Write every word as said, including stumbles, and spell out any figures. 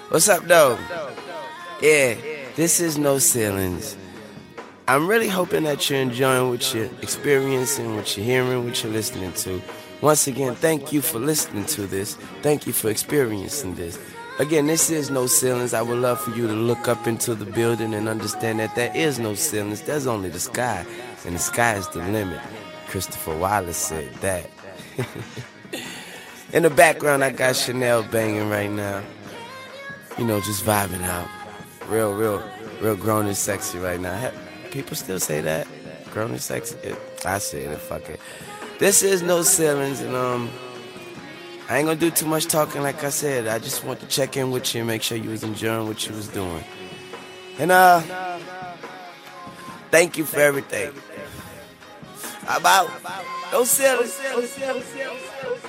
What's up, though? Yeah, this is No Ceilings. I'm really hoping that you're enjoying what you're experiencing, what you're hearing, what you're listening to. Once again, thank you for listening to this. Thank you for experiencing this. Again, this is No Ceilings. I would love for you to look up into the building and understand that there is no ceilings. There's only the sky, and the sky is the limit. Christopher Wallace said that. In the background, I got Chanel banging right now. You know, just vibing out. Real, real, real grown and sexy right now. People still say that? Grown and sexy? I say it, fuck it. This is No Ceilings, and um, I ain't gonna do too much talking like I said. I just want to check in with you and make sure you was enjoying what you was doing. And uh, thank you for everything. How about No Ceilings? No Ceilings.